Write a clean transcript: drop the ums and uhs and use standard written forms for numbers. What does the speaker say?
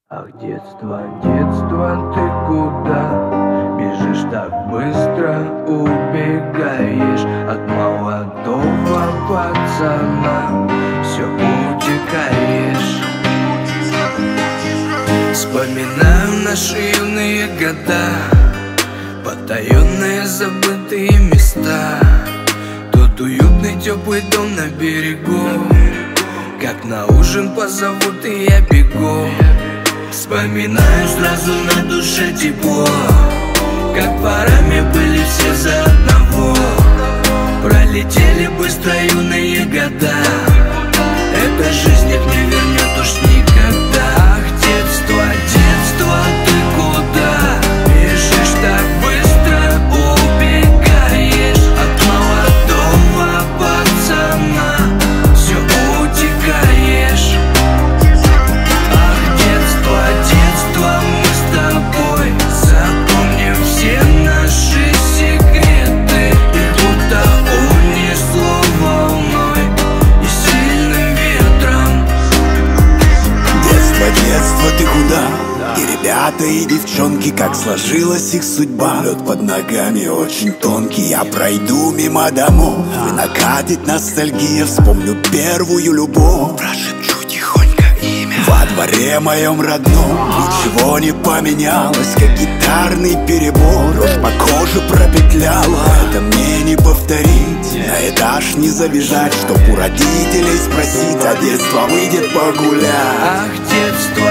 Ах, детство, детство, ты куда? Бежишь так быстро, убегаешь от молодого пацана. Все утекаешь. Вспоминаю наши юные года, потаенные забытые места. Тот уютный теплый дом на берегу, как на ужин позовут и я бегу. Вспоминаю, сразу на душе тепло, как парами были все за одного. Пролетели быстро юные года, эта жизнь их не вернет уж никогда. Ах, детство, детство, ты куда? Бежишь так быстро, убегаешь от молодого пацана. Все утекаешь. Мы с тобой запомним все наши секреты, их будто унесло волной и сильным ветром. Детство, детство, ты куда? И ребята, и девчонки, как сложилась их судьба. Лед под ногами очень тонкий, я пройду мимо домов, и накатит ностальгия, вспомню первую любовь. Прошепчу тихонько имя во дворе моем родном. Ничего не поменялось, как гитарный перебор. Дрожь по коже пропетляла, это мне не повторить. На этаж не забежать, чтоб у родителей спросить, а детство выйдет погулять. Ах, детство,